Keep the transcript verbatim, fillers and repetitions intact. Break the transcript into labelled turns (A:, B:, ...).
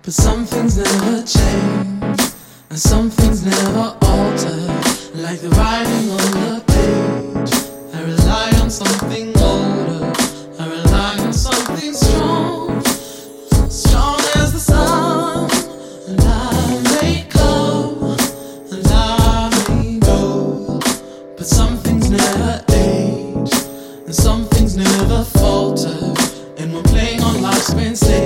A: But some things never change, and some things never alter. Like the writing on the page, I rely on something older. I rely on something strong, strong as the sun. And I may come, and I may go, but some things never age, and some things never falter. And we're playing on life's spin stage.